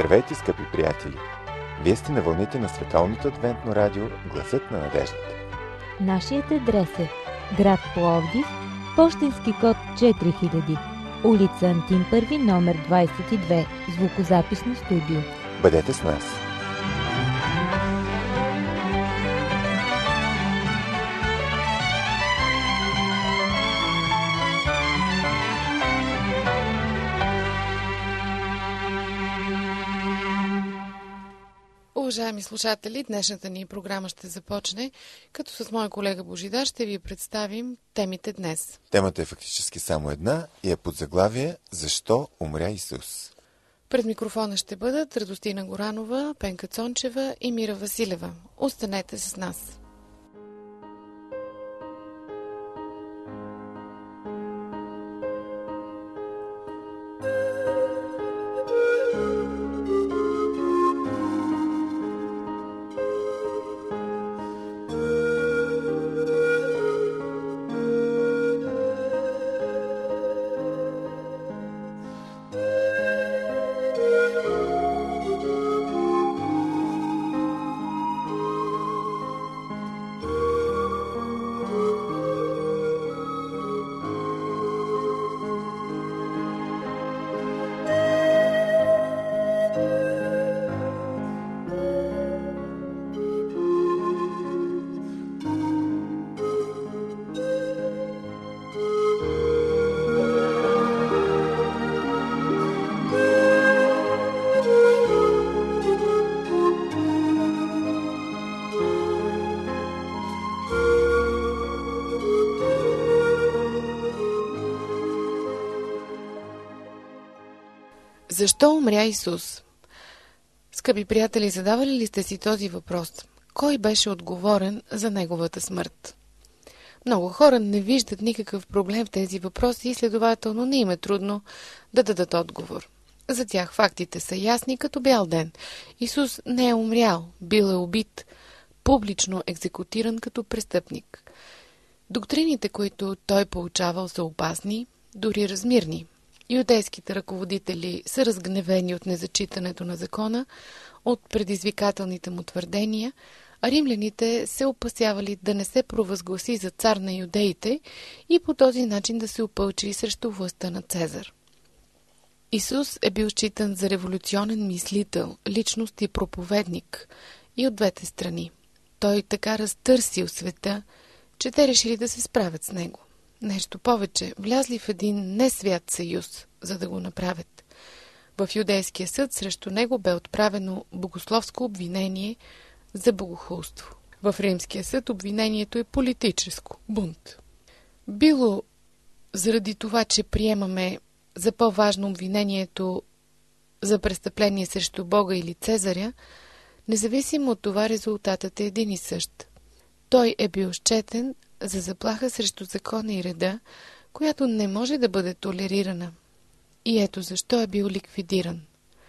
Здравейте, скъпи приятели! Вие сте на вълните на Световното адвентно радио Гласът на надеждата. Нашият адрес е град Пловдив, пощенски код 4000, улица Антим Първи, номер 22, звукозаписно студио. Бъдете с нас! Уважаеми слушатели, днешната ни програма ще започне, като с моя колега Божидар ще ви представим темите днес. Темата е фактически само една и е под заглавие «Защо умря Исус?». Пред микрофона ще бъдат Радостина Горанова, Пенка Цончева и Мира Василева. Останете с нас! Защо умря Исус? Скъпи приятели, задавали ли сте си този въпрос? Кой беше отговорен за неговата смърт? Много хора не виждат никакъв проблем в тези въпроси и следователно не им е трудно да дадат отговор. За тях фактите са ясни като бял ден. Исус не е умрял, бил е убит, публично екзекутиран като престъпник. Доктрините, които той получавал, са опасни, дори размирни. Юдейските ръководители са разгневени от незачитането на закона, от предизвикателните му твърдения, а римляните се опасявали да не се провъзгласи за цар на юдеите и по този начин да се опълчи срещу властта на Цезар. Исус е бил считан за революционен мислител, личност и проповедник и от двете страни. Той така разтърсил света, че те решили да се справят с него. Нещо повече, влязли в един несвят съюз, за да го направят. В юдейския съд срещу него бе отправено богословско обвинение за богохулство. В римския съд обвинението е политическо, бунт. Било заради това, че приемаме за по-важно обвинението за престъпление срещу Бога или Цезаря, независимо от това резултатът е един и същ. Той е бил счетен за заплаха срещу закона и реда, която не може да бъде толерирана. И ето защо е бил ликвидиран.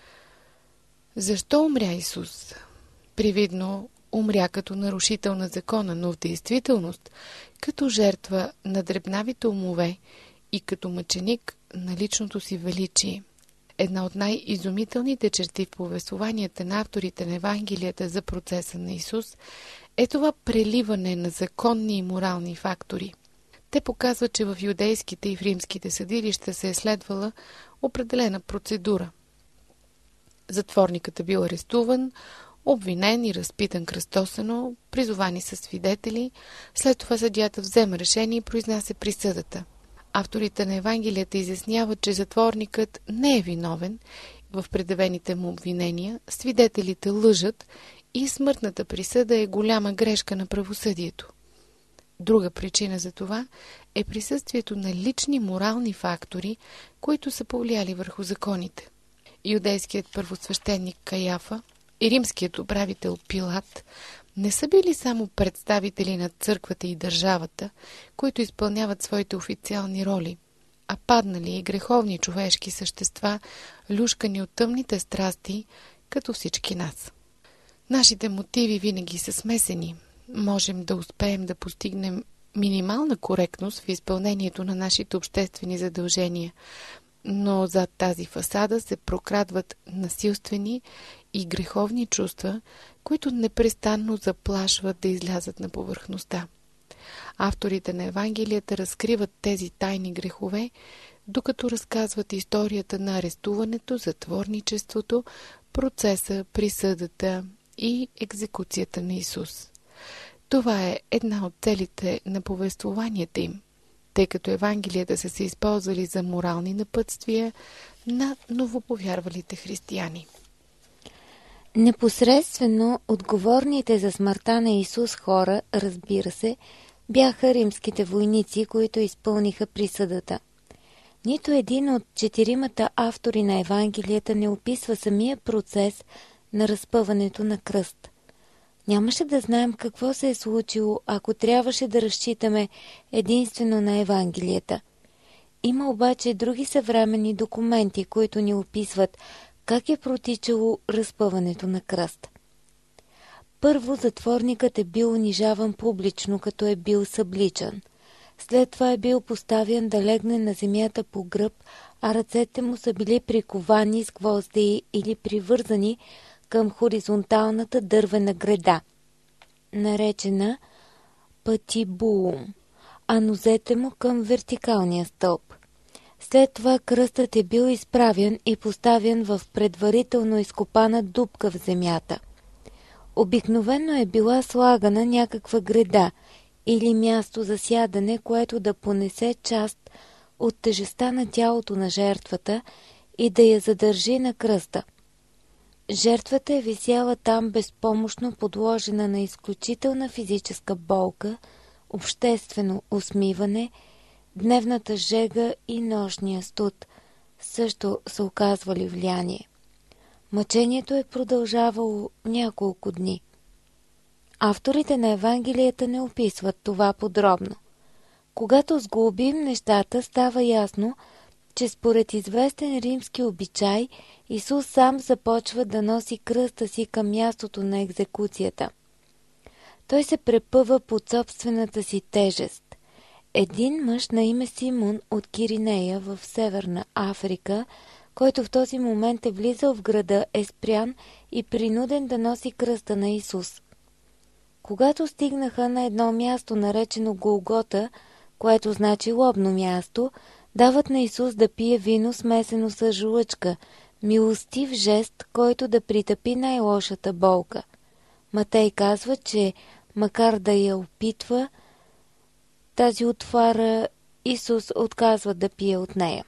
Защо умря Исус? Привидно умря като нарушител на закона, но в действителност като жертва на дребнавите умове и като мъченик на личното си величие. Една от най-изумителните черти в повествованията на авторите на Евангелията за процеса на Исус е това преливане на законни и морални фактори. Те показват, че в юдейските и в римските съдилища се е следвала определена процедура. Затворникът е бил арестуван, обвинен и разпитан кръстосано, призовани са свидетели, след това съдията взема решение и произнася присъдата. Авторите на Евангелията изясняват, че затворникът не е виновен в предявените му обвинения, свидетелите лъжат и смъртната присъда е голяма грешка на правосъдието. Друга причина за това е присъствието на лични морални фактори, които са повлияли върху законите. Юдейският първосвещеник Каяфа и римският управител Пилат не са били само представители на църквата и държавата, които изпълняват своите официални роли, а паднали и греховни човешки същества, люшкани от тъмните страсти, като всички нас. Нашите мотиви винаги са смесени. Можем да успеем да постигнем минимална коректност в изпълнението на нашите обществени задължения, но зад тази фасада се прокрадват насилствени и греховни чувства, които непрестанно заплашват да излязат на повърхността. Авторите на Евангелията разкриват тези тайни грехове, докато разказват историята на арестуването, затворничеството, процеса, присъдата и екзекуцията на Исус. Това е една от целите на повествованията им, тъй като Евангелията са се използвали за морални напътствия на новоповярвалите християни. Непосредствено отговорните за смъртта на Исус хора, разбира се, бяха римските войници, които изпълниха присъдата. Нито един от 4 автори на Евангелията не описва самия процес на разпъването на кръст. Нямаше да знаем какво се е случило, ако трябваше да разчитаме единствено на Евангелията. Има обаче други съвременни документи, които ни описват как е протичало разпъването на кръст. Първо, затворникът е бил унижаван публично, като е бил събличан. След това е бил поставен да легне на земята по гръб, а ръцете му са били приковани с гвозди или привързани към хоризонталната дървена греда, наречена патибулум, а нозете му към вертикалния стълб. След това кръстът е бил изправен и поставен в предварително изкопана дупка в земята. Обикновено е била слагана някаква греда или място за сядане, което да понесе част от тежестта на тялото на жертвата и да я задържи на кръста. Жертвата е висяла там безпомощно подложена на изключителна физическа болка, обществено усмиване, дневната жега и нощния студ също са оказвали влияние. Мъчението е продължавало няколко дни. Авторите на Евангелията не описват това подробно. Когато сглобим нещата, става ясно, че според известен римски обичай Исус сам започва да носи кръста си към мястото на екзекуцията. Той се препъва под собствената си тежест. Един мъж на име Симон от Киринея в Северна Африка, който в този момент е влизал в града, е спрян и принуден да носи кръста на Исус. Когато стигнаха на едно място, наречено Голгота, което значи лобно място, дават на Исус да пие вино смесено с жлъчка, милостив жест, който да притъпи най-лошата болка. Матей казва, че макар да я опитва тази отвара, Исус отказва да пие от нея.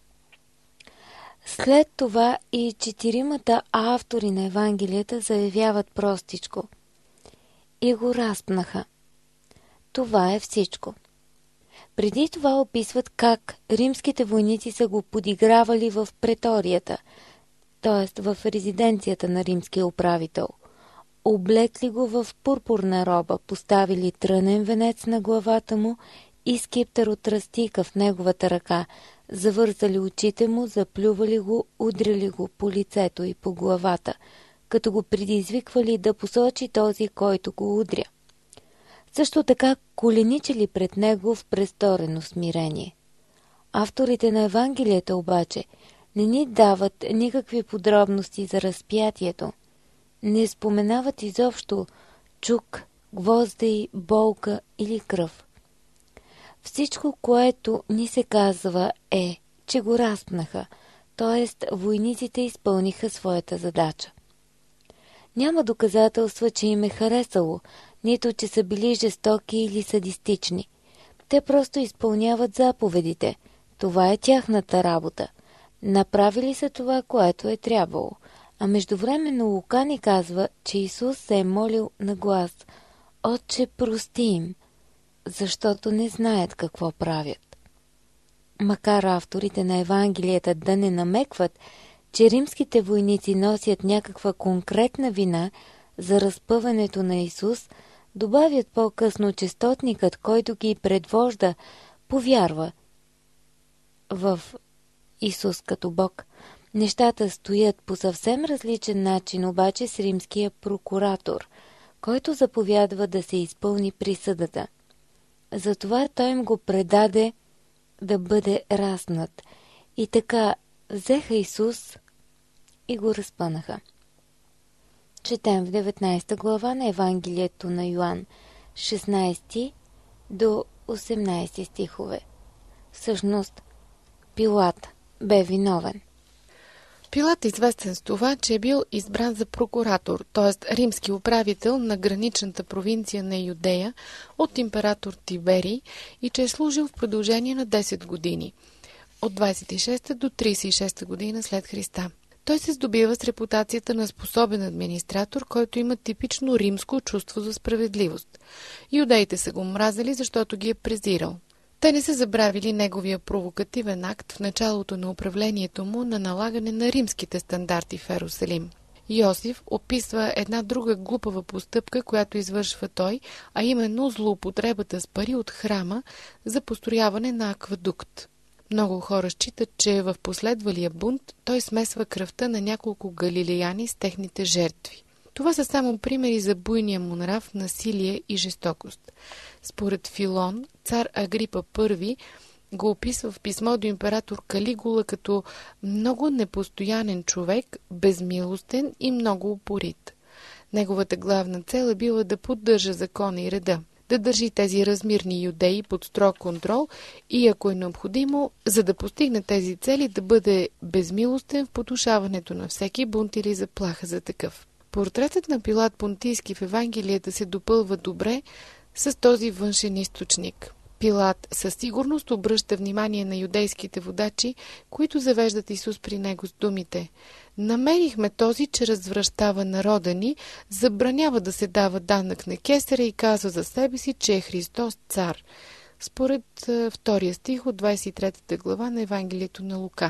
След това и 4 автори на Евангелията заявяват простичко: и го разпнаха. Това е всичко. Преди това описват как римските войници са го подигравали в преторията, т.е. в резиденцията на римския управител. Облекли го в пурпурна роба, поставили трънен венец на главата му и скиптър от тръстика в неговата ръка, завързали очите му, заплювали го, удрили го по лицето и по главата, като го предизвиквали да посочи този, който го удря. Също така коленичили пред него в престорено смирение. Авторите на Евангелията обаче не ни дават никакви подробности за разпятието. Не споменават изобщо чук, гвозди, болка или кръв. Всичко, което ни се казва е, че го разпнаха, т.е. войниците изпълниха своята задача. Няма доказателства, че им е харесало, нито че са били жестоки или садистични. Те просто изпълняват заповедите. Това е тяхната работа. Направили са това, което е трябвало. А междувременно Лука ни казва, че Исус се е молил на глас: Отче, прости им, защото не знаят какво правят. Макар авторите на Евангелията да не намекват, че римските войници носят някаква конкретна вина за разпъването на Исус, добавят по-късно, че стотникът, който ги предвожда, повярва в Исус като Бог. Нещата стоят по съвсем различен начин обаче с римския прокуратор, който заповядва да се изпълни присъдата. Затова той им го предаде да бъде разпнат И така взеха Исус и го разпънаха. Четем в 19 глава на Евангелието на Йоан, 16 до 18 стихове. Всъщност, Пилат бе виновен. Пилат е известен с това, че е бил избран за прокуратор, т.е. римски управител на граничната провинция на Юдея от император Тиберий и че е служил в продължение на 10 години, от 26 до 36 година след Христа. Той се здобива с репутацията на способен администратор, който има типично римско чувство за справедливост. Юдеите са го мразили, защото ги е презирал. Те не са забравили неговия провокативен акт в началото на управлението му на налагане на римските стандарти в Йерусалим. Йосиф описва една друга глупава постъпка, която извършва той, а именно злоупотребата с пари от храма за построяване на аквадукт. Много хора считат, че в последвалия бунт той смесва кръвта на няколко галилеяни с техните жертви. Това са само примери за буйния му нрав, насилие и жестокост. Според Филон, цар Агрипа I го описва в писмо до император Калигула като много непостоянен човек, безмилостен и много упорит. Неговата главна цел е била да поддържа закона и реда, да държи тези размирни юдеи под строг контрол и, ако е необходимо, за да постигне тези цели, да бъде безмилостен в потушаването на всеки бунт или заплаха за такъв. Портретът на Пилат Понтийски в Евангелията се допълва добре с този външен източник. Пилат със сигурност обръща внимание на юдейските водачи, които завеждат Исус при него с думите: „Намерихме този, че развращава народа ни, забранява да се дава данък на кесаря и казва за себе си, че е Христос цар“, според втория стих от 23 глава на Евангелието на Лука.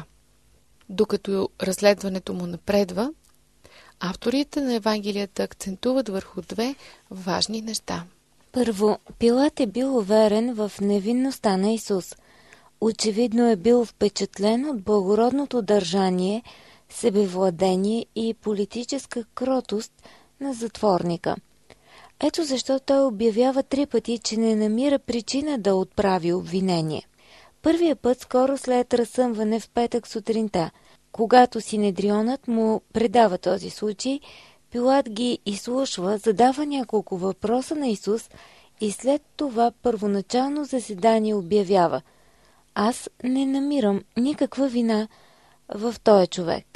Докато разследването му напредва, авторите на Евангелията акцентуват върху две важни неща. Първо, Пилат е бил уверен в невинността на Исус. Очевидно е бил впечатлен от благородното държание, себевладение и политическа кротост на затворника. Ето защо той обявява 3 пъти, че не намира причина да отправи обвинение. Първия път скоро след разсъмване в петък сутринта, когато Синедрионът му предава този случай, Пилат ги изслушва, задава няколко въпроса на Исус и след това първоначално заседание обявява: „Аз не намирам никаква вина в този човек“.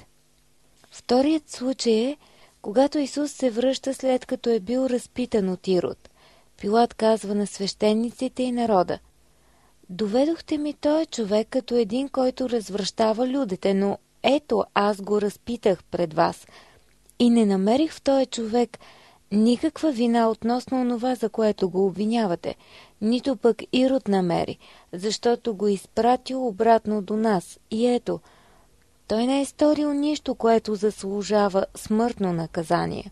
Вторият случай е, когато Исус се връща след като е бил разпитан от Ирод. Пилат казва на свещениците и народа: „Доведохте ми този човек като един, който развращава людите, но ето аз го разпитах пред вас и не намерих в този човек никаква вина относно онова, за което го обвинявате, нито пък Ирод намери, защото го изпратил обратно до нас. И ето, той не е сторил нищо, което заслужава смъртно наказание“.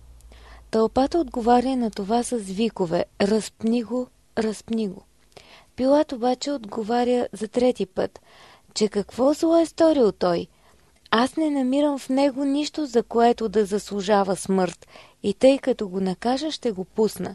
Тълпата отговаря на това с викове: „Разпни го, разпни го“. Пилат обаче отговаря за 3 път, че какво зло е сторил той? „Аз не намирам в него нищо, за което да заслужава смърт, и тъй като го накажа, ще го пусна“.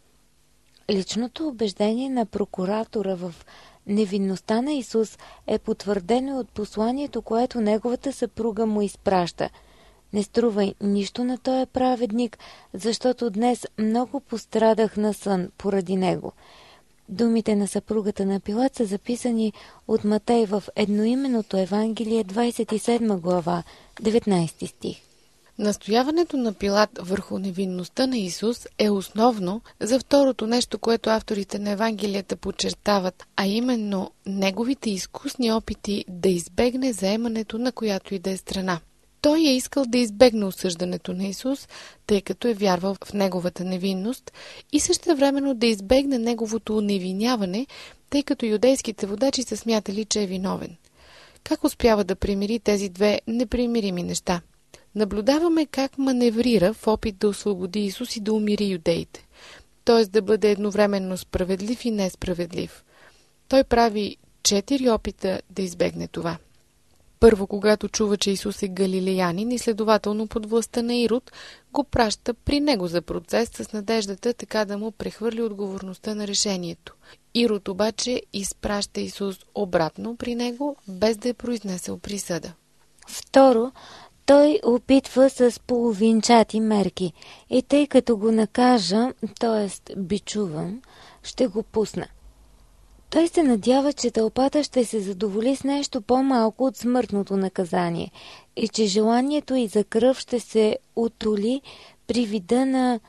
Личното убеждение на прокуратора в невинността на Исус е потвърдено от посланието, което неговата съпруга му изпраща: „Не струвай нищо на този праведник, защото днес много пострадах на сън поради него“. Думите на съпругата на Пилат са записани от Матей в едноименното Евангелие, 27 глава, 19 стих. Настояването на Пилат върху невинността на Исус е основно за второто нещо, което авторите на Евангелията подчертават, а именно неговите изкусни опити да избегне заемането на която и да е страна. Той е искал да избегне осъждането на Исус, тъй като е вярвал в неговата невинност, и същевременно да избегне неговото уневиняване, тъй като юдейските водачи са смятали, че е виновен. Как успява да примири тези две непримирими неща? Наблюдаваме как маневрира в опит да освободи Исус и да умири юдеите, т.е. да бъде едновременно справедлив и несправедлив. Той прави 4 опита да избегне това. Първо, когато чува, че Исус е галилеянин и следователно под властта на Ирод, го праща при него за процес с надеждата така да му прехвърли отговорността на решението. Ирод обаче изпраща Исус обратно при него, без да е произнесъл присъда. Второ, той опитва с половинчати мерки и тъй като го накажа, т.е. бичувам, ще го пусна. Той се надява, че тълпата ще се задоволи с нещо по-малко от смъртното наказание и че желанието й за кръв ще се утоли при вида на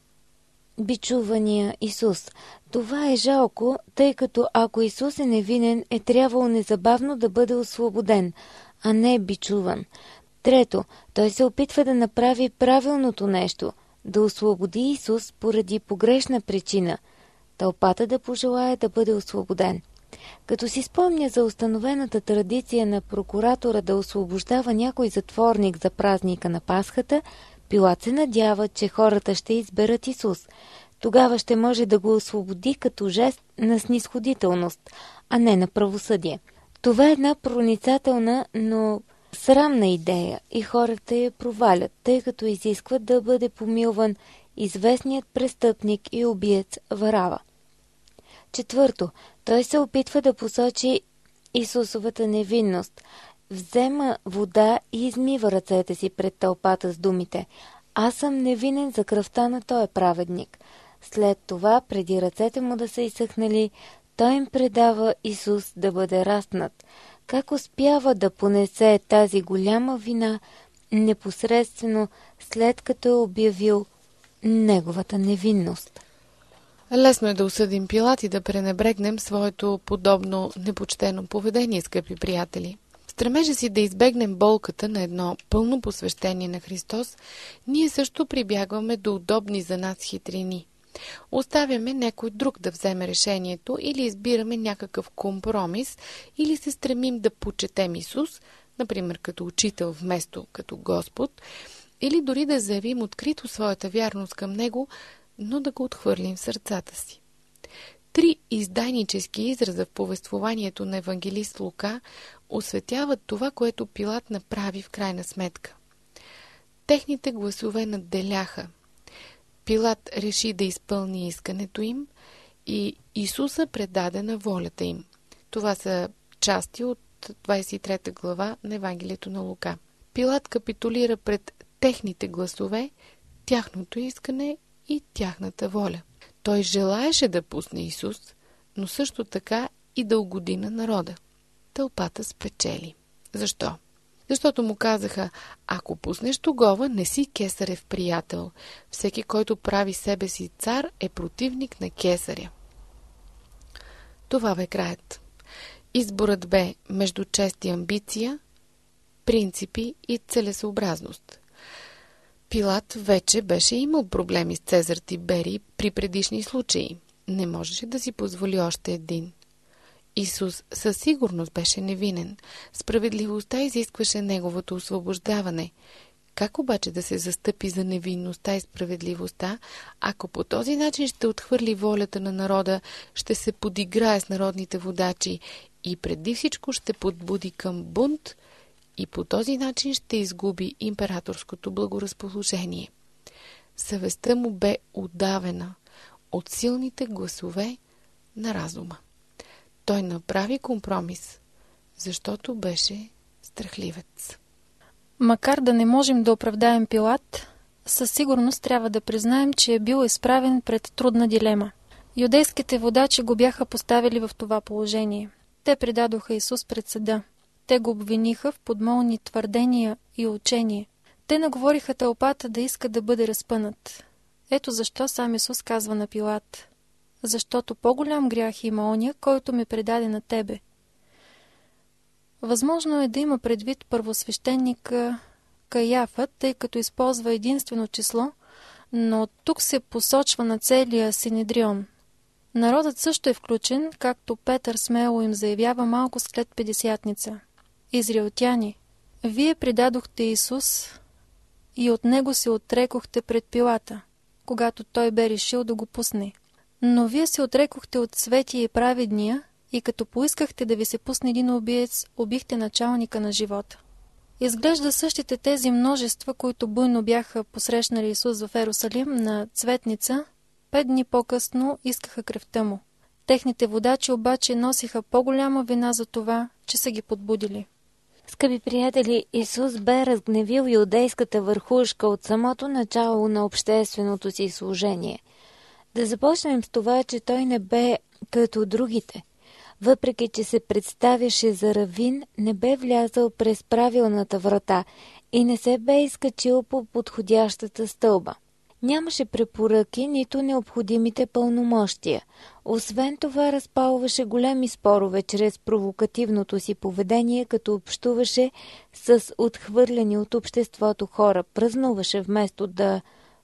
бичувания Исус. Това е жалко, тъй като ако Исус е невинен, е трябвало незабавно да бъде освободен, а не бичуван. Трето, той се опитва да направи правилното нещо, да освободи Исус поради погрешна причина – тълпата да пожелае да бъде освободен. Като си спомня за установената традиция на прокуратора да освобождава някой затворник за празника на Пасхата, Пилат се надява, че хората ще изберат Исус. Тогава ще може да го освободи като жест на снисходителност, а не на правосъдие. Това е една проницателна, но срамна идея и хората я провалят, тъй като изискват да бъде помилван известният престъпник и убиец Варава. Четвърто, той се опитва да посочи Исусовата невинност. Взема вода и измива ръцете си пред тълпата с думите: „Аз съм невинен за кръвта на този праведник“. След това, преди ръцете му да са изсъхнали, той им предава Исус да бъде разпнат. Как успява да понесе тази голяма вина непосредствено след като е обявил неговата невинност? Лесно е да осъдим Пилат и да пренебрегнем своето подобно непочтено поведение, скъпи приятели. В стремежа си да избегнем болката на едно пълно посвещение на Христос, ние също прибягваме до удобни за нас хитрини. Оставяме някой друг да вземе решението или избираме някакъв компромис, или се стремим да почетем Исус, например като учител вместо като Господ, или дори да заявим открито своята вярност към Него, но да го отхвърлим в сърцата си. 3 издайнически израза в повествованието на евангелист Лука осветяват това, което Пилат направи в крайна сметка. Техните гласове надделяха. Пилат реши да изпълни искането им и Исуса предаде на волята им. Това са части от 23 глава на Евангелието на Лука. Пилат капитулира пред техните гласове, тяхното искане и тяхната воля. Той желаеше да пусне Исус, но също така и да угоди на народа. Тълпата спечели. Защо? Защото му казаха: „Ако пуснеш тогова, не си кесарев приятел. Всеки, който прави себе си цар, е противник на кесаря“. Това бе краят. Изборът бе между чест и амбиция, принципи и целесъобразност. Пилат вече беше имал проблеми с Цезар Тиберий при предишни случаи. Не можеше да си позволи още един. Исус със сигурност беше невинен. Справедливостта изискваше неговото освобождаване. Как обаче да се застъпи за невинността и справедливостта, ако по този начин ще отхвърли волята на народа, ще се подиграе с народните водачи и преди всичко ще подбуди към бунт и по този начин ще изгуби императорското благоразположение? Съвестта му бе удавена от силните гласове на разума. Той направи компромис, защото беше страхливец. Макар да не можем да оправдаем Пилат, със сигурност трябва да признаем, че е бил изправен пред трудна дилема. Юдейските водачи го бяха поставили в това положение. Те предадоха Исус пред съда. Те го обвиниха в подмолни твърдения и учение. Те наговориха тълпата да иска да бъде разпънат. Ето защо сам Исус казва на Пилат: „Защото по-голям грях има оня, който ме предаде на тебе“. Възможно е да има предвид първосвещеника Каяфа, тъй като използва единствено число, но тук се посочва на целия Синедрион. Народът също е включен, както Петър смело им заявява малко след Петдесятница. „Израелтяни, вие предадохте Исус и от него се отрекохте пред Пилата, когато той бе решил да го пусне. Но вие се отрекохте от светия и праведния и като поискахте да ви се пусне един убиец, убихте началника на живота. Изглежда същите тези множества, които буйно бяха посрещнали Исус в Ерусалим на Цветница, 5 дни по-късно искаха кръвта му. Техните водачи обаче носиха по-голяма вина за това, че са ги подбудили. Скъпи приятели, Исус бе разгневил юдейската върхушка от самото начало на общественото си служение. Да започнем с това, че той не бе като другите. Въпреки че се представяше за равин, не бе влязъл през правилната врата и не се бе изкачил по подходящата стълба. Нямаше препоръки, нито необходимите пълномощия. Освен това, разпалваше големи спорове чрез провокативното си поведение, като общуваше с отхвърлени от обществото хора, празнуваше вместо да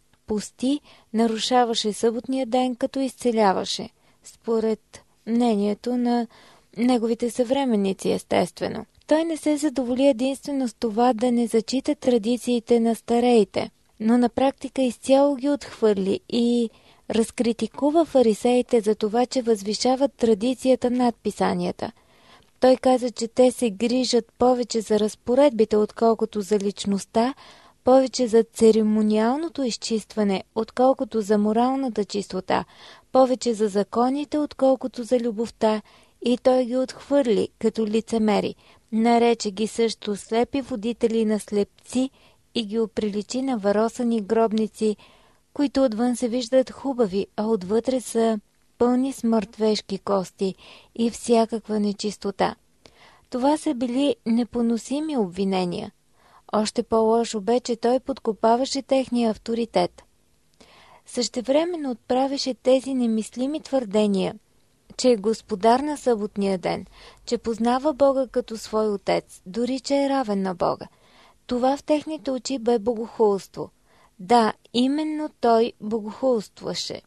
пости, нарушаваше съботния ден, като изцеляваше, според мнението на неговите съвременници, естествено. Той не се задоволи единствено с това да не зачита традициите на стареите, но на практика изцяло ги отхвърли и разкритикува фарисеите за това, че възвишават традицията над писанията. Той каза, че те се грижат повече за разпоредбите, отколкото за личността, повече за церемониалното изчистване, отколкото за моралната чистота, повече за законите, отколкото за любовта, и той ги отхвърли като лицемери. Нарече ги също слепи водители на слепци и ги оприличи на варосани гробници, които отвън се виждат хубави, а отвътре са пълни с мъртвешки кости и всякаква нечистота. Това са били непоносими обвинения. Още по-лошо бе, че той подкопаваше техния авторитет. Същевременно отправяше тези немислими твърдения, че е господар на съботния ден, че познава Бога като свой отец, дори че е равен на Бога. Това в техните очи бе богохулство. Да, именно той богохулстваше.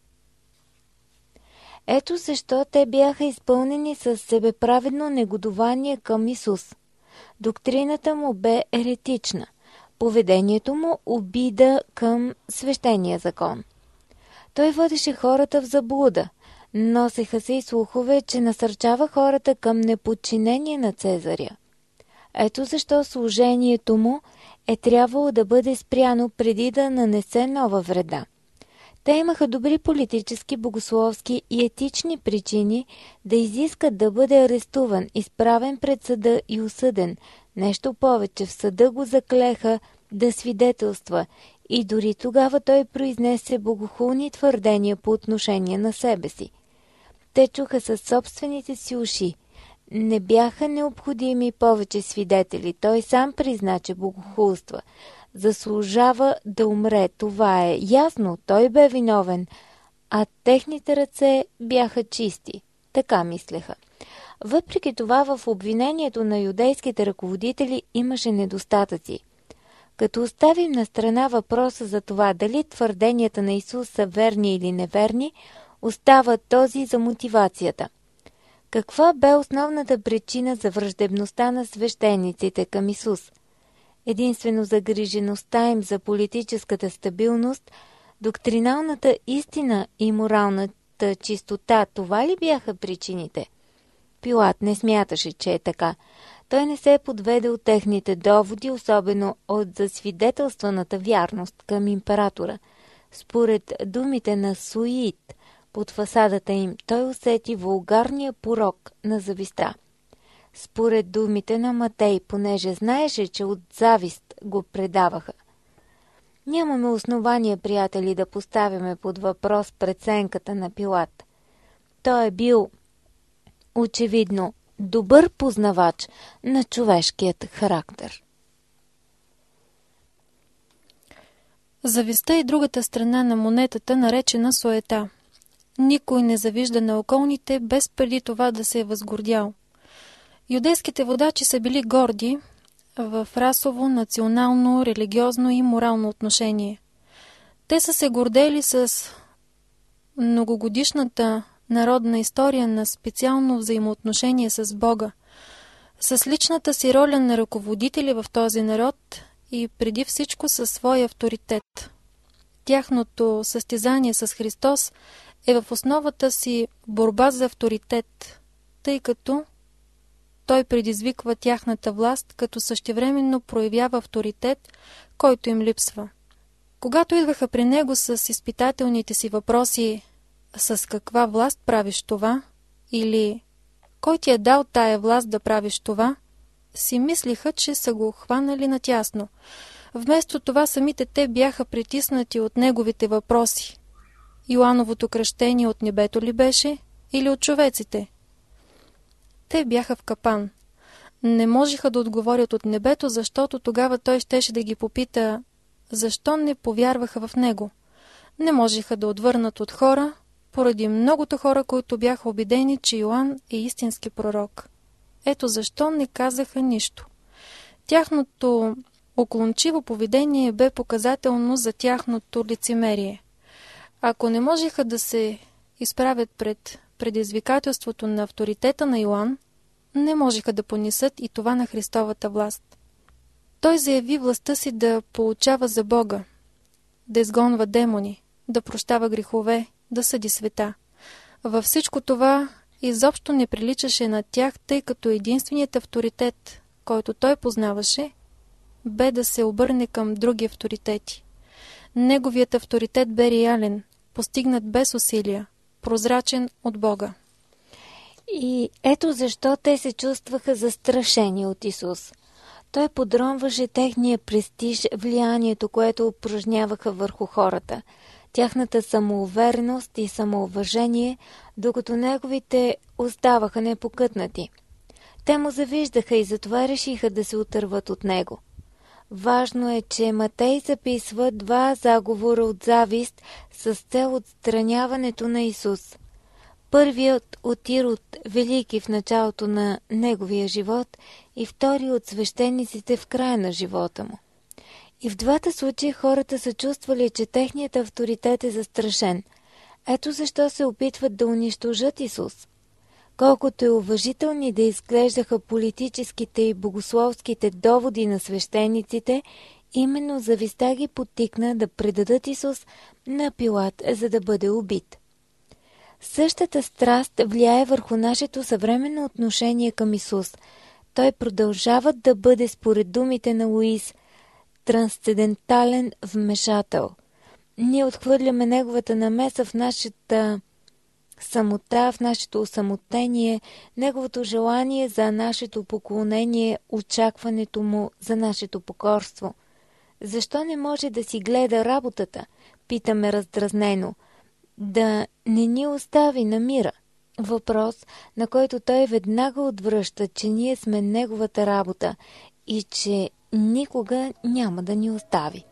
Ето защо те бяха изпълнени с себеправедно негодование към Исус. Доктрината му бе еретична, поведението му обида към свещения закон. Той водеше хората в заблуда. Носеха се и слухове, че насърчава хората към неподчинение на Цезаря. Ето защо служението му е трябвало да бъде спряно преди да нанесе нова вреда. Те имаха добри политически, богословски и етични причини да изискат да бъде арестуван, изправен пред съда и осъден. Нещо повече, в съда го заклеха да свидетелства и дори тогава той произнесе богохулни твърдения по отношение на себе си. Те чуха със собствените си уши. Не бяха необходими повече свидетели. Той сам призна, че богохулства. Заслужава да умре, това е ясно, той бе виновен, а техните ръце бяха чисти. Така мислеха. Въпреки това в обвинението на юдейските ръководители имаше недостатъци. Като оставим на страна въпроса за това дали твърденията на Исус са верни или неверни, остава този за мотивацията. Каква бе основната причина за враждебността на свещениците към Исус? Единствено загрижеността им за политическата стабилност, доктриналната истина и моралната чистота, това ли бяха причините? Пилат не смяташе, че е така. Той не се подведе от техните доводи, особено от засвидетелстваната вярност към императора. Според думите на Суит, под фасадата им, той усети вулгарния порок на зависта. Според думите на Матей, понеже знаеше, че от завист го предаваха. Нямаме основания, приятели, да поставяме под въпрос преценката на Пилат. Той е бил, очевидно, добър познавач на човешкият характер. Завистта е другата страна на монетата, наречена суета. Никой не завижда на околните, без преди това да се е възгордял. Юдейските водачи са били горди в расово, национално, религиозно и морално отношение. Те са се гордели с многогодишната народна история на специално взаимоотношение с Бога, с личната си роля на ръководители в този народ и преди всичко със своя авторитет. Тяхното състезание с Христос е в основата си борба за авторитет. тъй като той предизвиква тяхната власт, като същевременно проявява авторитет, който им липсва. Когато идваха при него с изпитателните си въпроси «С каква власт правиш това?» или «Кой ти е дал тая власт да правиш това?», си мислиха, че са го хванали натясно. Вместо това самите те бяха притиснати от неговите въпроси. Йоановото кръщение от небето ли беше или от човеците? Те бяха в капан. Не можеха да отговорят от небето, защото тогава той щеше да ги попита защо не повярваха в него. Не можеха да отвърнат от хора, поради многото хора, които бяха убедени, че Йоан е истински пророк. Ето защо не казаха нищо. Тяхното уклончиво поведение бе показателно за тяхното лицемерие. Ако не можеха да се изправят пред предизвикателството на авторитета на Йоан, не можеха да понесат и това на Христовата власт. Той заяви властта си да получава за Бога, да изгонва демони, да прощава грехове, да съди света. Във всичко това изобщо не приличаше на тях, тъй като единственият авторитет, който той познаваше, бе да се обърне към други авторитети. Неговият авторитет бе реален, постигнат без усилия, прозрачен от Бога. И ето защо те се чувстваха застрашени от Исус. Той подронваше техния престиж, влиянието, което упражняваха върху хората, тяхната самоувереност и самоуважение, докато неговите оставаха непокътнати. Те му завиждаха и затова решиха да се отърват от него. Важно е, че Матей записва 2 заговора от завист с цел отстраняването на Исус. Първият от Ирод велики в началото на неговия живот и втори от свещениците в края на живота му. И в двата случая хората са чувствали, че техният авторитет е застрашен. Ето защо се опитват да унищожат Исус. Колкото и уважителни да изглеждаха политическите и богословските доводи на свещениците, именно завистта ги подтикна да предадат Исус на Пилат, за да бъде убит. Същата страст влияе върху нашето съвременно отношение към Исус. Той продължава да бъде, според думите на Луис, трансцендентален вмешател. Ние отхвърляме неговата намеса в нашата самота, в нашето осамотение, неговото желание за нашето поклонение, очакването му за нашето покорство. Защо не може да си гледа работата? Питаме раздразнено. Да не ни остави на мира. Въпрос, на който той веднага отвръща, че ние сме неговата работа и че никога няма да ни остави.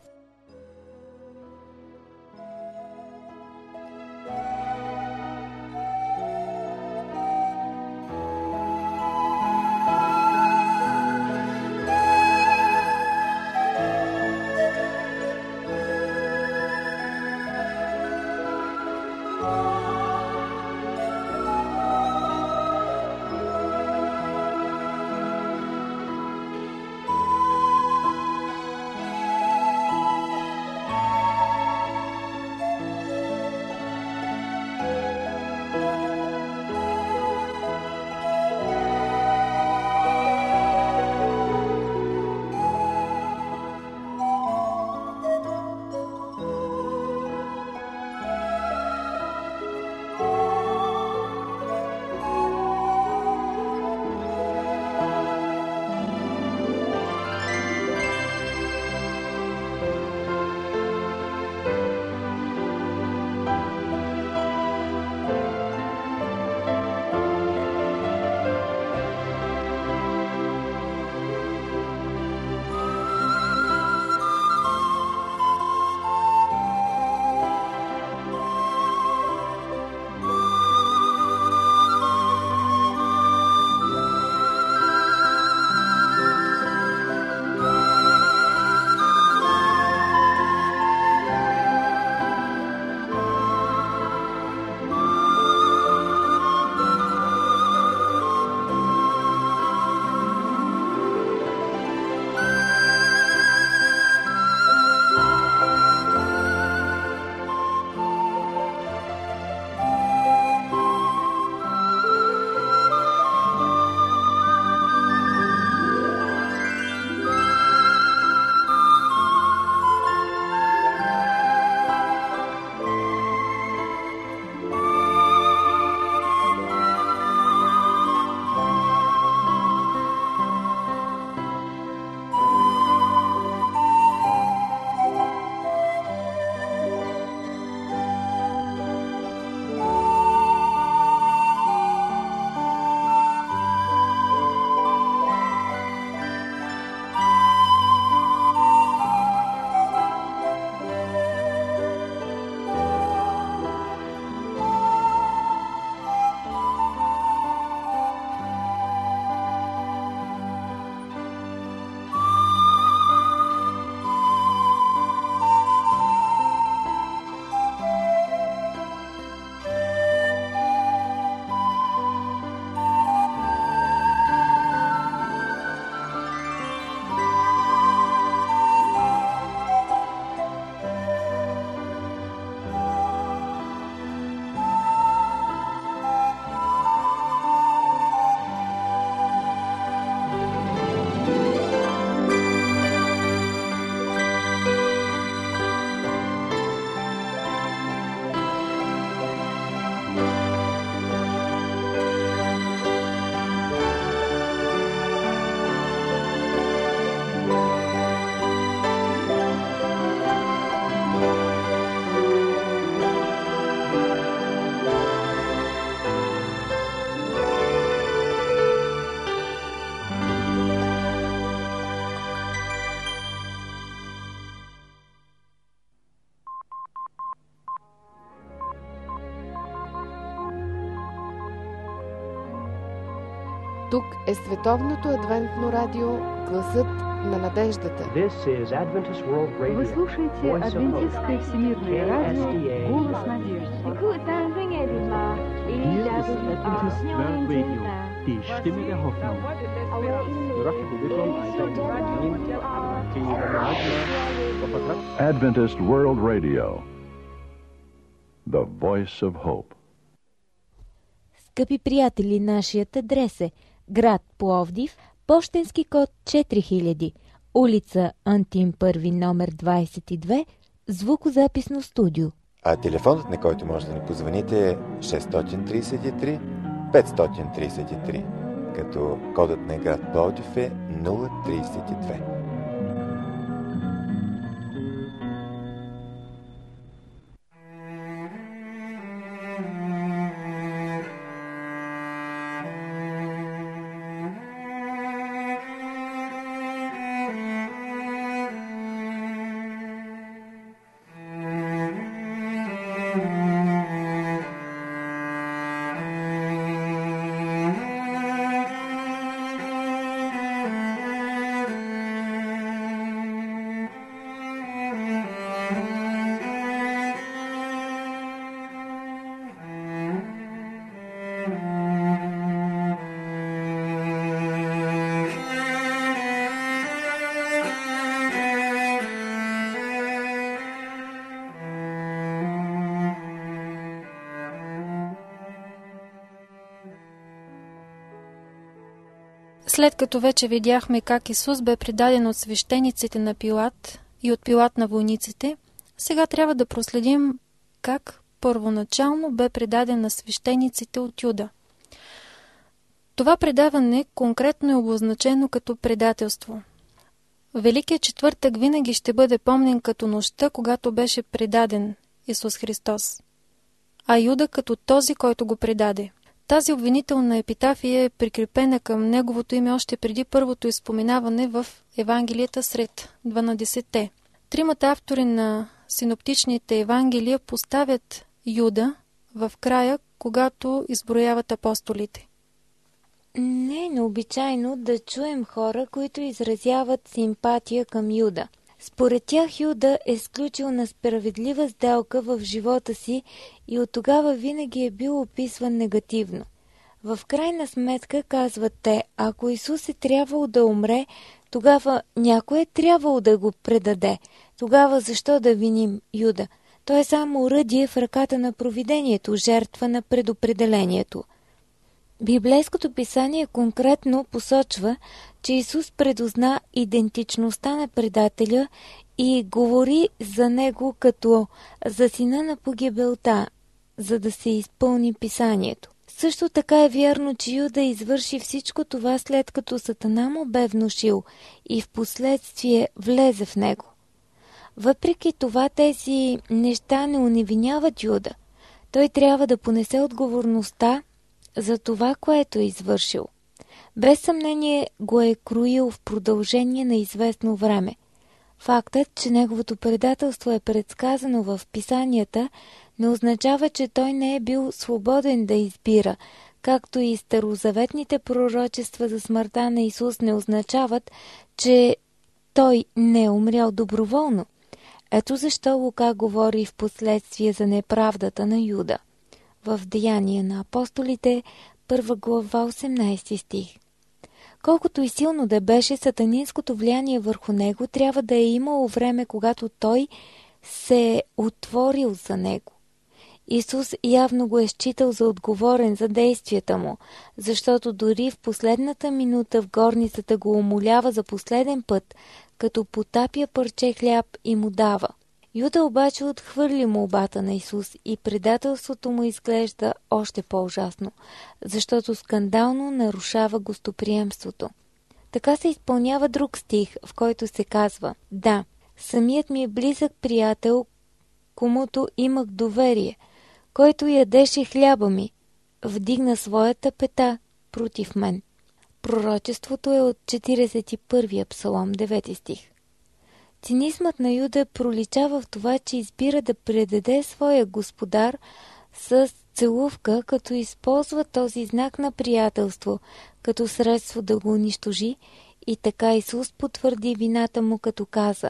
Тук е Световното адвентно радио Гласът на надеждата. Вы слушаете Адвентистское всемирное радио Голос надежды. Die Stimme der Hoffnung. Adventist World Radio, the voice of hope. Скъпи приятели, нашият адрес е град Пловдив, пощенски код 4000, улица Антим Първи, номер 22, звукозаписно студио. А телефонът, на който може да ни позвоните, е 633 533, като кодът на град Пловдив е 032. След като вече видяхме как Исус бе предаден от свещениците на Пилат и от Пилат на войниците, сега трябва да проследим как първоначално бе предаден на свещениците от Юда. Това предаване конкретно е обозначено като предателство. Великият четвъртък винаги ще бъде помнен като нощта, когато беше предаден Исус Христос, а Юда като този, който го предаде. Тази обвинителна епитафия е прикрепена към неговото име още преди първото изпоменаване в Евангелията сред 12-те. Тримата автори на синоптичните Евангелия поставят Юда в края, когато изброяват апостолите. Не е необичайно да чуем хора, които изразяват симпатия към Юда. Според тях Юда е сключил на справедлива сделка в живота си и от тогава винаги е бил описван негативно. В крайна сметка, казват те, ако Исус е трябвало да умре, тогава някой е трябвало да го предаде. Тогава защо да виним Юда? Той е само оръдие в ръката на провидението, жертва на предопределението. Библейското писание конкретно посочва, че Исус предозна идентичността на предателя и говори за него като за сина на погибелта, за да се изпълни писанието. Също така е вярно, че Юда извърши всичко това след като Сатана му бе внушил и в последствие влезе в него. Въпреки това тези неща не уневиняват Юда. Той трябва да понесе отговорността за това, което е извършил. Без съмнение го е кроил в продължение на известно време. Фактът, че неговото предателство е предсказано в писанията, не означава, че той не е бил свободен да избира, както и старозаветните пророчества за смъртта на Исус не означават, че той не е умрял доброволно. Ето защо Лука говори в последствие за неправдата на Юда. В Деяния на апостолите, 1 глава, 18 стих. Колкото и силно да беше сатанинското влияние върху него, трябва да е имало време, когато той се е отворил за него. Исус явно го е считал за отговорен за действията му, защото дори в последната минута в горницата го умолява за последен път, като потапя парче хляб и му дава. Юда обаче отхвърли молбата на Исус и предателството му изглежда още по-ужасно, защото скандално нарушава гостоприемството. Така се изпълнява друг стих, в който се казва: да, самият ми е близък приятел, комуто имах доверие, който ядеше хляба ми, вдигна своята пета против мен. Пророчеството е от 41-я псалом, 9 стих. Цинизмът на Юда проличава в това, че избира да предаде своя господар с целувка, като използва този знак на приятелство, като средство да го унищожи, и така Исус потвърди вината му, като каза: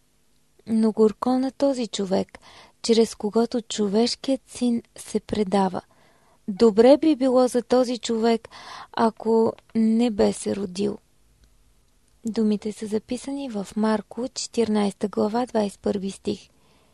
но горко на този човек, чрез когото човешкият син се предава. Добре би било за този човек, ако не бе се родил. Думите са записани в Марко, 14 глава, 21 стих.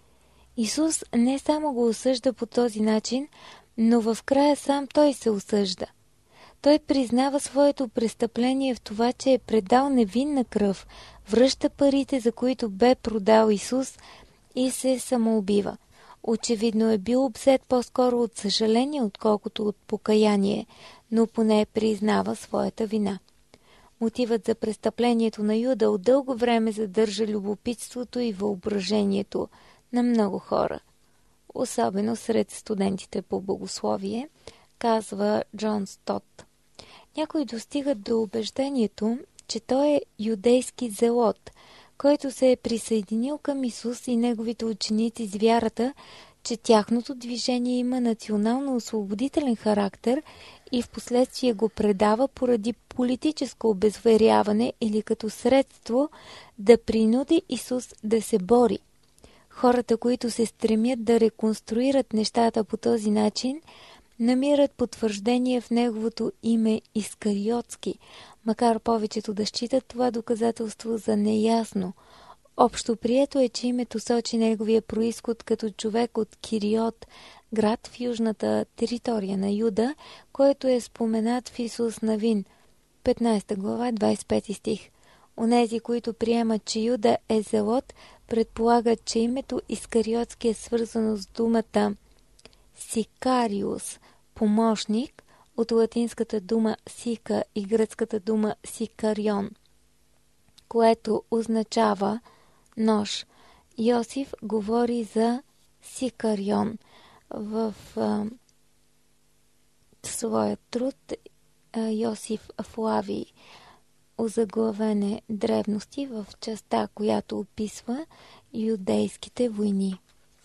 Исус не само го осъжда по този начин, но в края сам той се осъжда. Той признава своето престъпление в това, че е предал невинна кръв, връща парите, за които бе продал Исус, и се самоубива. Очевидно е бил обзет по-скоро от съжаление, отколкото от покаяние, но поне признава своята вина. Мотивът за престъплението на Юда от дълго време задържа любопитството и въображението на много хора, особено сред студентите по богословие, казва Джон Стот. Някои достигат до убеждението, че той е юдейски зелот, който се е присъединил към Исус и неговите ученици с вярата, че тяхното движение има национално-освободителен характер и в последствие го предава поради политическо обезверяване или като средство да принуди Исус да се бори. Хората, които се стремят да реконструират нещата по този начин, намират потвърждение в неговото име Искариотски, макар повечето да считат това доказателство за неясно. Общо прието е, че името сочи неговия произход като човек от Кириот, град в южната територия на Юда, който е споменат в Исус Навин, 15 глава, 25 стих. Онези, които приемат, че Юда е зелот, предполагат, че името Искариотски е свързано с думата Сикариус, помощник, от латинската дума сика и гръцката дума сикарион, което означава нож. Йосиф говори за сикарион в своя труд Йосиф Флавий, озаглавене древности, в частта, която описва юдейските войни.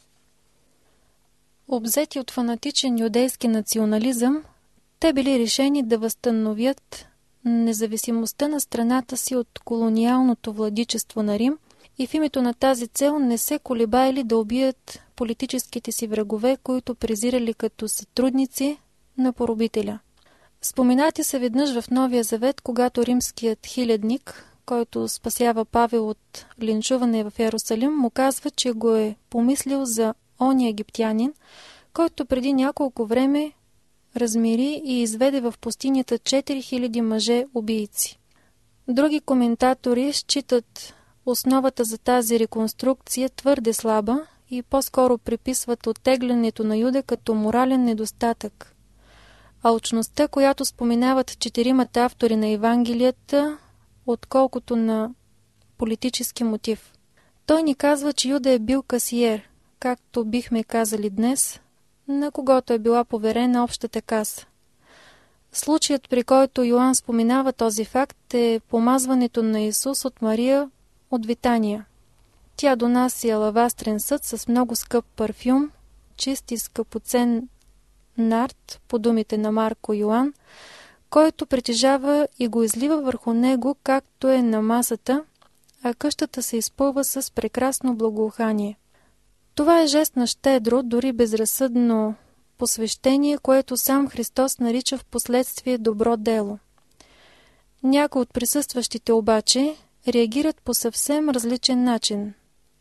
Обзети от фанатичен юдейски национализъм, те били решени да възстановят независимостта на страната си от колониалното владичество на Рим и в името на тази цел не се колебаели да убият политическите си врагове, които презирали като сътрудници на поробителя. Споменати са веднъж в Новия Завет, когато римският хилядник, който спасява Павел от линчуване в Йерусалим, му казва, че го е помислил за ония египтянин, който преди няколко време размири и изведе в пустинята 4000 мъже-убийци. Други коментатори считат основата за тази реконструкция твърде слаба и по-скоро приписват оттеглянето на Юда като морален недостатък. Алчността, която споменават четиримата автори на Евангелията, отколкото на политически мотив. Той ни казва, че Юда е бил касиер, както бихме казали днес, на когото е била поверена общата каса. Случаят, при който Йоан споменава този факт, е помазването на Исус от Мария от Витания. Тя донася алавастрен съд с много скъп парфюм, чист и скъпоцен нард, по думите на Марко Йоан, който притежава и го излива върху него, както е на масата, а къщата се изпълва с прекрасно благоухание. Това е жест на щедро, дори безразсъдно посвещение, което сам Христос нарича в последствие добро дело. Някои от присъстващите обаче реагират по съвсем различен начин.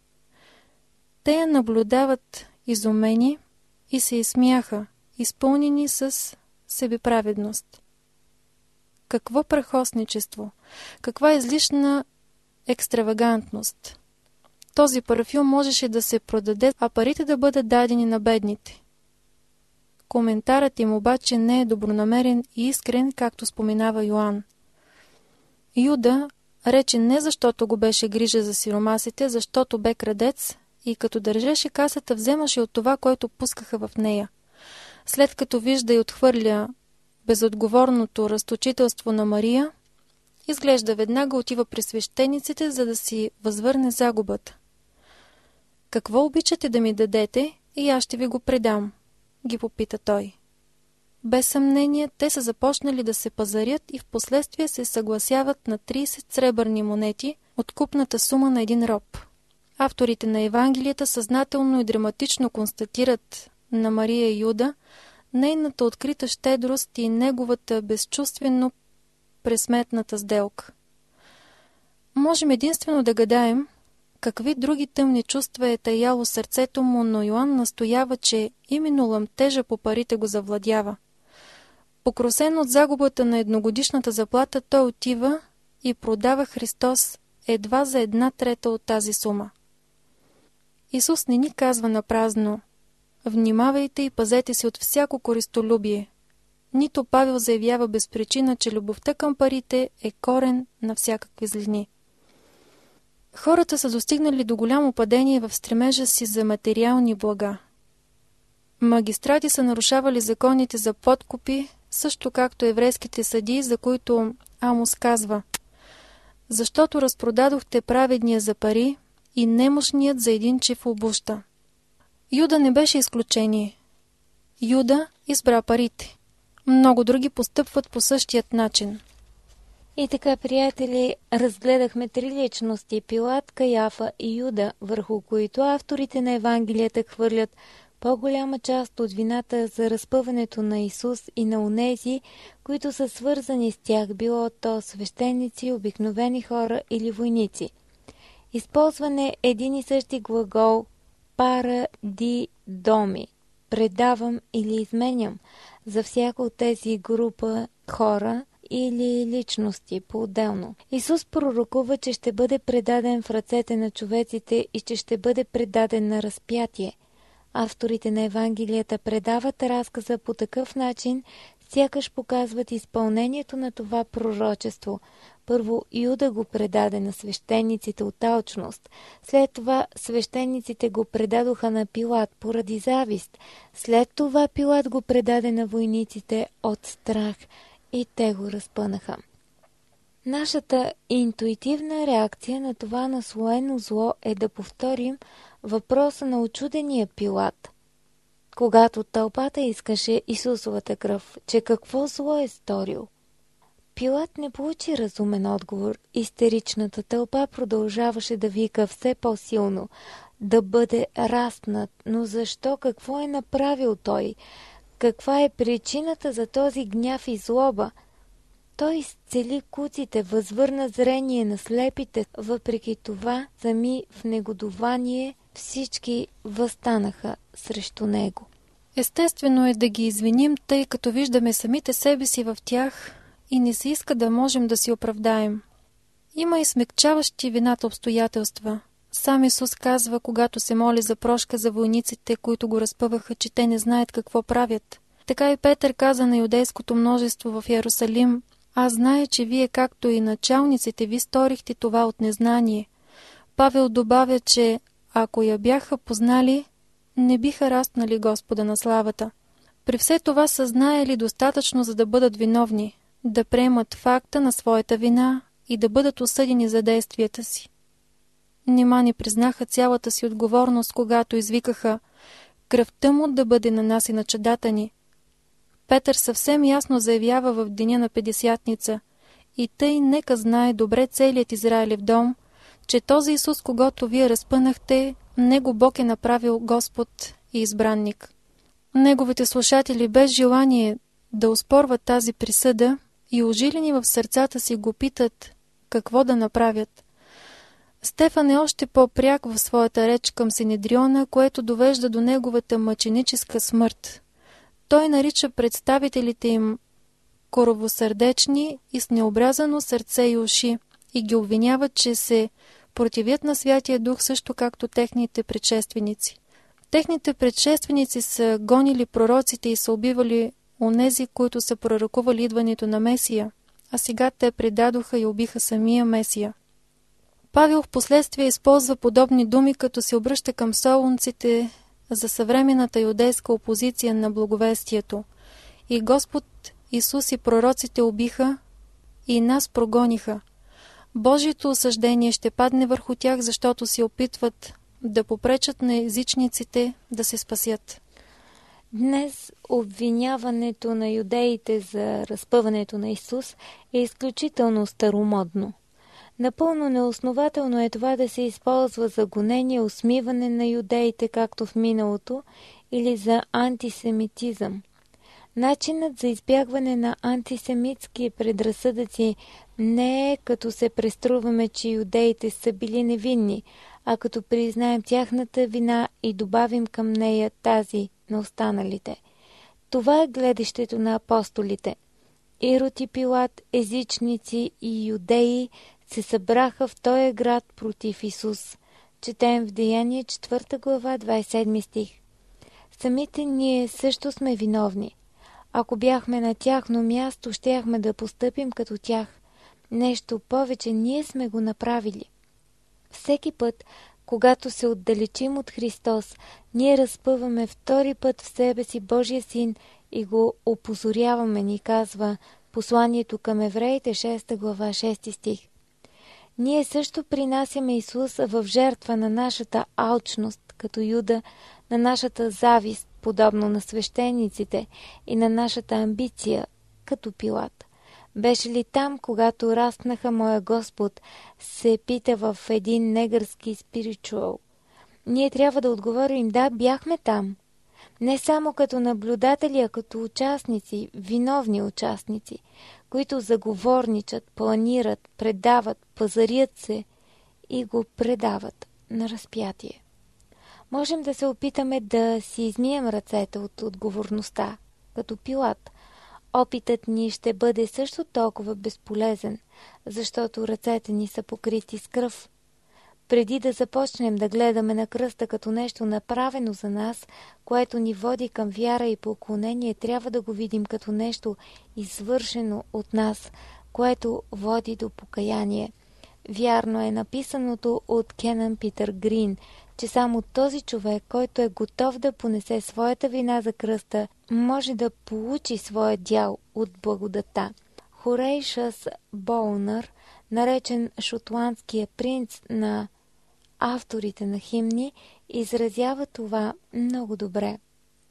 Те я наблюдават изумени и се изсмяха, изпълнени с себеправедност. Какво прахосничество! Каква излишна екстравагантност! Този парфюм можеше да се продаде, а парите да бъдат дадени на бедните. Коментарът им обаче не е добронамерен и искрен, както споменава Йоан. Юда рече не защото го беше грижа за сиромасите, защото бе крадец и като държеше касата, вземаше от това, което пускаха в нея. След като вижда и отхвърля безотговорното разточителство на Мария, изглежда веднага отива при свещениците, за да си възвърне загубата. Какво обичате да ми дадете и аз ще ви го предам. ги попита той. Без съмнение, те са започнали да се пазарят и в последствие се съгласяват на 30 сребърни монети от купната сума на един роб. Авторите на Евангелията съзнателно и драматично констатират на Мария Юда нейната открита щедрост и неговата безчувствено пресметната сделка. Можем единствено да гадаем какви други тъмни чувства е таяло сърцето му, но Йоан настоява, че именно ламтежа по парите го завладява. Покрусен от загубата на едногодишната заплата, той отива и продава Христос едва за 1/3 от тази сума. Исус не ни казва напразно: внимавайте и пазете се от всяко користолюбие. Нито Павел заявява без причина, че любовта към парите е корен на всякакви злини. Хората са достигнали до голямо падение в стремежа си за материални блага. Магистрати са нарушавали законите за подкупи, също както еврейските съдии, за които Амос казва: защото разпродадохте праведния за пари и немощният за един чиф обуща. Юда не беше изключение. Юда избра парите. Много други постъпват по същият начин. И така, приятели, разгледахме 3 личности – Пилат, Каяфа и Юда, върху които авторите на Евангелията хвърлят по-голяма част от вината за разпъването на Исус и на онези, които са свързани с тях, било то свещеници, обикновени хора или войници. Използване един и същи глагол парадидоми – предавам или изменям за всяка от тези група хора или личности по-отделно. Исус пророкува, че ще бъде предаден в ръцете на човеците и че ще бъде предаден на разпятие. Авторите на Евангелията предават разказа по такъв начин, сякаш показват изпълнението на това пророчество. Първо Юда го предаде на свещениците от алчност. След това свещениците го предадоха на Пилат поради завист. След това Пилат го предаде на войниците от страх и те го разпънаха. Нашата интуитивна реакция на това наслоено зло е да повторим въпроса на учудения Пилат, когато тълпата искаше Исусовата кръв, че какво зло е сторил. Пилат не получи разумен отговор. Истеричната тълпа продължаваше да вика все по-силно, да бъде разпнат. Но защо? Какво е направил той? Каква е причината за този гняв и злоба? Той изцели куците, възвърна зрение на слепите. Въпреки това, сами в негодование всички възстанаха срещу него. Естествено е да ги извиним, тъй като виждаме самите себе си в тях и не се иска да можем да си оправдаем. Има и смекчаващи вината обстоятелства. Сам Исус казва, когато се моли за прошка за войниците, които го разпъваха, че те не знаят какво правят. Така и Петър каза на юдейското множество в Иерусалим: аз зная, че вие, както и началниците ви, сторихте това от незнание. Павел добавя, че ако я бяха познали, не биха разпнали Господа на славата. При все това са знаели достатъчно, за да бъдат виновни, да приемат факта на своята вина и да бъдат осъдени за действията си. Нима не признаха цялата си отговорност, когато извикаха: кръвта му да бъде на нас и на чадата ни. Петър съвсем ясно заявява в деня на Петдесятница: и тъй нека знае добре целият Израилев дом, че този Исус, когато вие разпънахте, него Бог е направил Господ и избранник. Неговите слушатели без желание да оспорват тази присъда и ужилени в сърцата си го питат какво да направят. Стефан е още по-пряк в своята реч към Синедриона, което довежда до неговата мъченическа смърт. Той нарича представителите им коровосърдечни и с необрязано сърце и уши и ги обвинява, че се противят на Святия Дух, също както техните предшественици. Техните предшественици са гонили пророците и са убивали онези, които са пророкували идването на Месия, а сега те предадоха и убиха самия Месия. Павел в последствие използва подобни думи, като се обръща към солунците за съвременната юдейска опозиция на благовестието. И Господ Исус и пророците убиха и нас прогониха. Божието осъждение ще падне върху тях, защото се опитват да попречат на езичниците да се спасят. Днес обвиняването на юдеите за разпъването на Исус е изключително старомодно. Напълно неоснователно е това да се използва за гонение, усмиване на юдеите, както в миналото, или за антисемитизъм. Начинът за избягване на антисемитски предразсъдъци не е като се преструваме, че юдеите са били невинни, а като признаем тяхната вина и добавим към нея тази на останалите. Това е гледащето на апостолите. Ирод и Пилат, езичници и юдеи се събраха в този град против Исус. Четем в Деяние 4 глава 27 стих. Самите ние също сме виновни. Ако бяхме на тяхно място, щяхме да постъпим като тях. Нещо повече, ние сме го направили. Всеки път, когато се отдалечим от Христос, ние разпъваме втори път в себе си Божия Син и го опозоряваме, ни казва посланието към евреите 6 глава 6 стих. Ние също принасяме Исус в жертва на нашата алчност, като Юда, на нашата завист, подобно на свещениците, и на нашата амбиция, като Пилат. Беше ли там, когато разпнаха моя Господ, се пита в един негърски спиричуал. Ние трябва да отговорим: да, бяхме там. Не само като наблюдатели, а като участници, виновни участници, които заговорничат, планират, предават, пазарят се и го предават на разпятие. Можем да се опитаме да си измием ръцете от отговорността, като Пилат. Опитът ни ще бъде също толкова безполезен, защото ръцете ни са покрити с кръв. Преди да започнем да гледаме на кръста като нещо направено за нас, което ни води към вяра и поклонение, трябва да го видим като нещо извършено от нас, което води до покаяние. Вярно е написаното от Кенън Питър Грин, че само този човек, който е готов да понесе своята вина за кръста, може да получи своя дял от благодата. Хорейшъс Болнър, наречен шотландския принц на авторите на химни, изразява това много добре.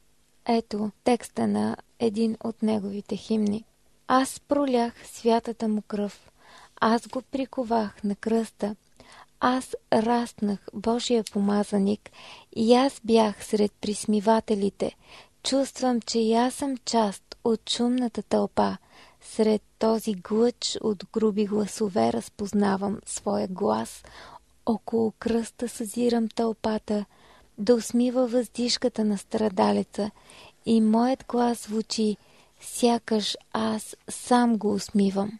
Ето текста на един от неговите химни. Аз пролях святата му кръв. Аз го приковах на кръста. Аз раснах Божия помазаник и аз бях сред присмивателите. Чувствам, че и аз съм част от шумната тълпа. Сред този глъч от груби гласове разпознавам своя глас. Около кръста съзирам тълпата да усмива въздишката на страдалеца и моят глас звучи, сякаш аз сам го усмивам.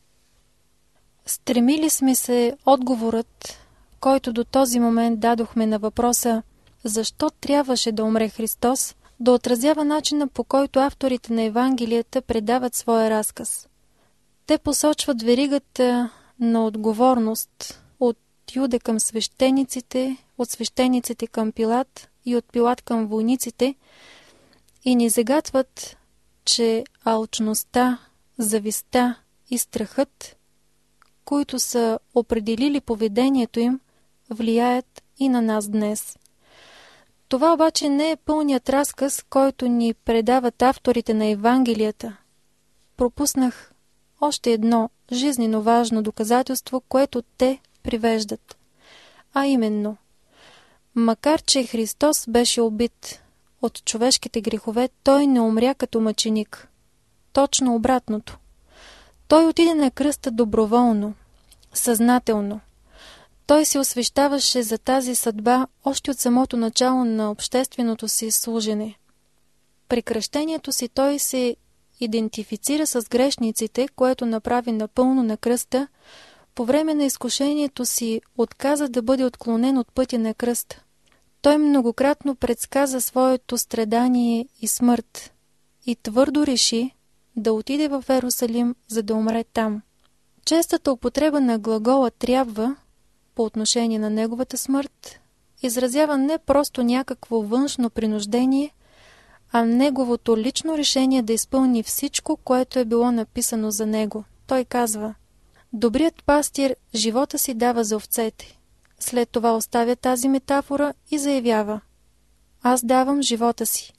Стремили сме се отговорът, който до този момент дадохме на въпроса защо трябваше да умре Христос, да отразява начина, по който авторите на Евангелията предават своя разказ. Те посочват веригата на отговорност от Юда към свещениците, от свещениците към Пилат и от Пилат към войниците и ни загатват, че алчността, завистта и страхът, които са определили поведението им, влияят и на нас днес. Това обаче не е пълният разказ, който ни предават авторите на Евангелията. Пропуснах още едно жизнено важно доказателство, което те привеждат. А именно, макар че Христос беше убит от човешките грехове, Той не умря като мъченик. Точно обратното. Той отиде на кръста доброволно, съзнателно. Той се освещаваше за тази съдба още от самото начало на общественото си служене. При кръщението си той се идентифицира с грешниците, което направи напълно на кръста. По време на изкушението си отказа да бъде отклонен от пътя на кръста. Той многократно предсказа своето страдание и смърт и твърдо реши да отиде в Йерусалим, за да умре там. Честата употреба на глагола трябва, по отношение на неговата смърт, изразява не просто някакво външно принуждение, а неговото лично решение да изпълни всичко, което е било написано за него. Той казва: добрият пастир живота си дава за овцете. След това оставя тази метафора и заявява: аз давам живота си.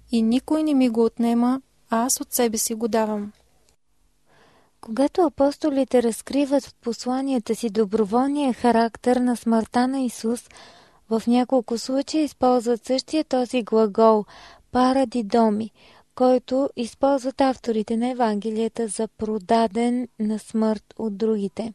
и никой не ми го отнема, а аз от себе си го давам. Когато апостолите разкриват в посланията си доброволния характер на смъртта на Исус, в няколко случая използват същия този глагол парадидоми, който използват авторите на Евангелията за продаден на смърт от другите.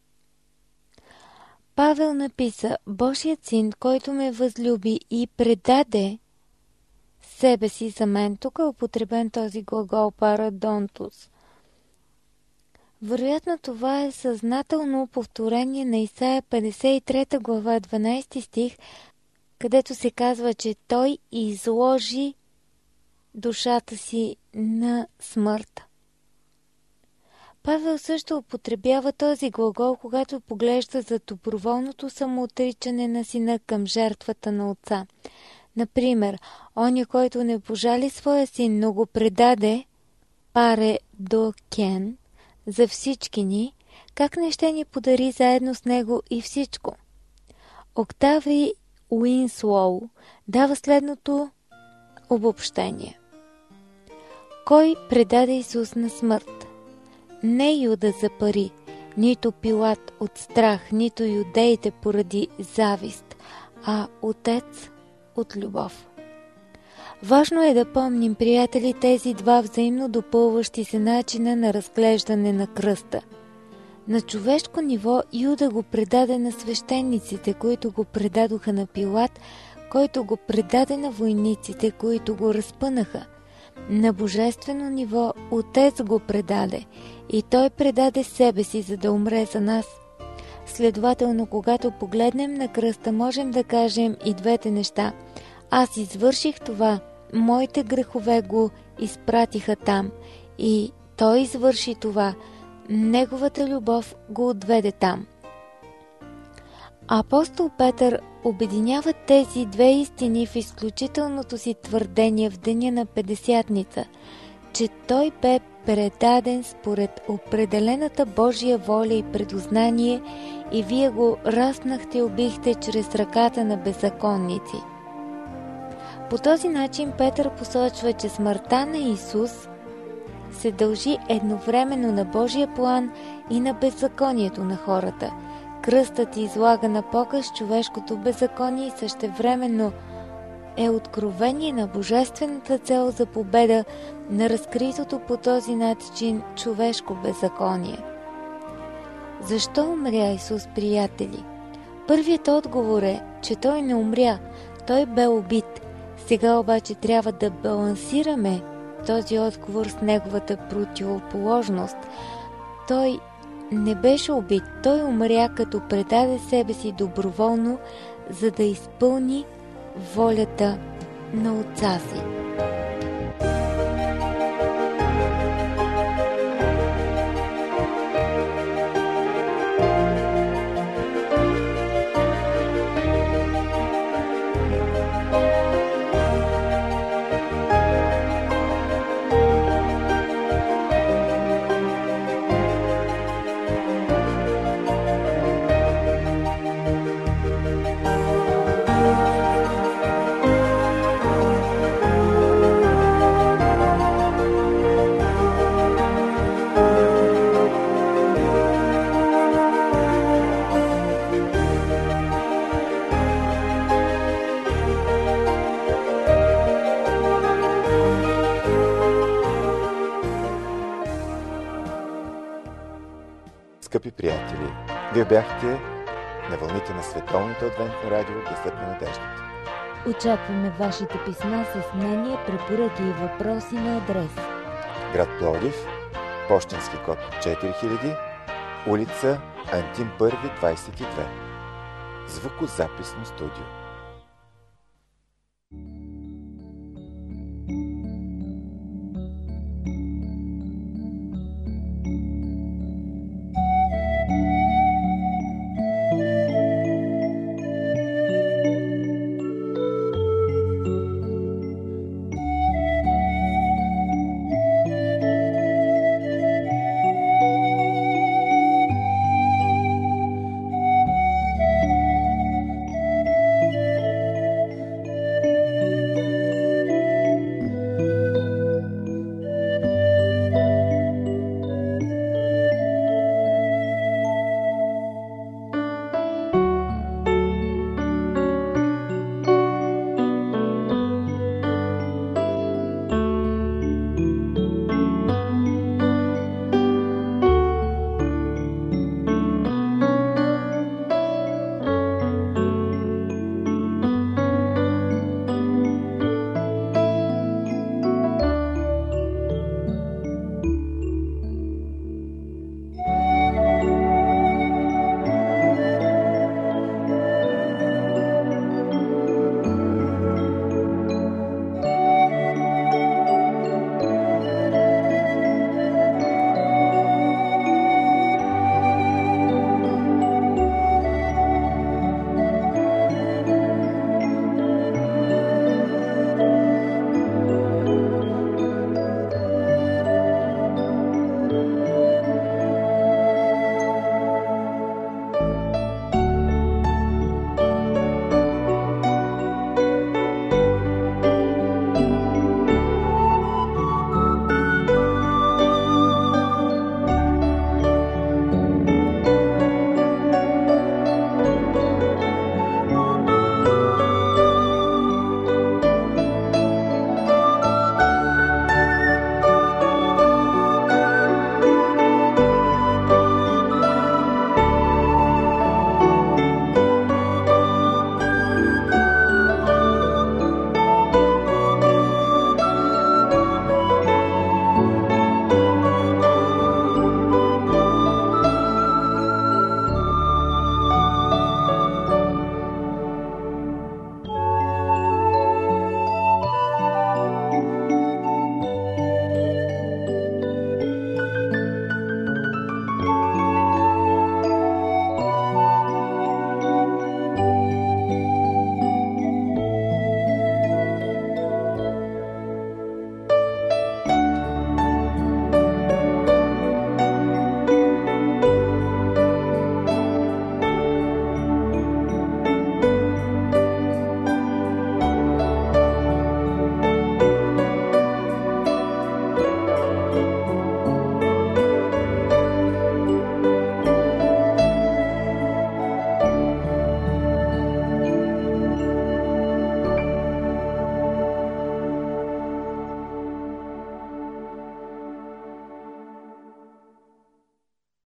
Павел написа: Божият син, който ме възлюби и предаде себе си за мен. Тук е употребен този глагол парадонтус. Вероятно това е съзнателно повторение на Исаия 53 глава 12 стих, където се казва, че той изложи душата си на смърт. Павел също употребява този глагол, когато поглежда за доброволното самоотричане на сина към жертвата на отца. Например, оня, който не пожали своя син, но го предаде паре до кен за всички ни, как не ще ни подари заедно с него и всичко? Октави Уинслоу дава следното обобщение. Кой предаде Исус на смърт? Не Юда за пари, нито Пилат от страх, нито юдеите поради завист, а Отец от любов. Важно е да помним, приятели, тези два взаимно допълващи се начина на разглеждане на кръста. На човешко ниво Юда го предаде на свещениците, които го предадоха на Пилат, който го предаде на войниците, които го разпънаха. На божествено ниво Отец го предаде и той предаде себе си, за да умре за нас. Следователно, когато погледнем на кръста, можем да кажем и двете неща. Аз извърших това, моите грехове го изпратиха там и той извърши това, неговата любов го отведе там. Апостол Петър обединява тези две истини в изключителното си твърдение в деня на Петдесятница, че той бе предаден според определената Божия воля и предузнание и вие го разпнахте и убихте чрез ръката на беззаконници. По този начин Петър посочва, че смъртта на Исус се дължи едновременно на Божия план и на беззаконието на хората. Кръстът излага на показ човешкото беззаконие и същевременно е откровение на божествената цел за победа на разкритото по този начин човешко беззаконие. Защо умря Исус, приятели? Първият отговор е, че той не умря, той бе убит. Сега обаче трябва да балансираме този отговор с неговата противоположност. Той не беше убит, той умря, като предаде себе си доброволно, за да изпълни волята на Отца си. Скъпи приятели, вие бяхте на вълните на Световното адвентно радио Гласът на надеждата. Очакваме вашите писма с мнения, препоръки и въпроси на адрес: град Пловдив, пощенски код 4000, улица Антим 1, 22. Звукозаписно студио.